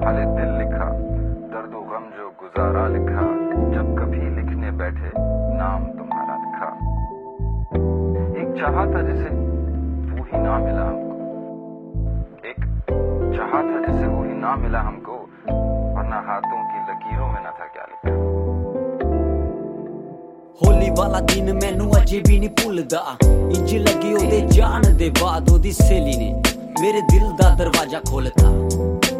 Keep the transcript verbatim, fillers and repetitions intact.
हाले दिल लिखा, दर्द व गम जो गुजारा लिखा, जब कभी लिखने बैठे नाम तुम्हारा लिखा। एक चाहा था जिसे वो ही ना मिला हमको, एक चाहा था जिसे वो ही ना मिला हमको, वरना हाथों की लकीरों में ना था क्या लिखा। होली वाला दिन मैनू अजे भी नहीं भुलदा, इंज लगी ओदे जान दे बाद ओदी सहेली ने मेरे दिल दा दरवाजा खोलता।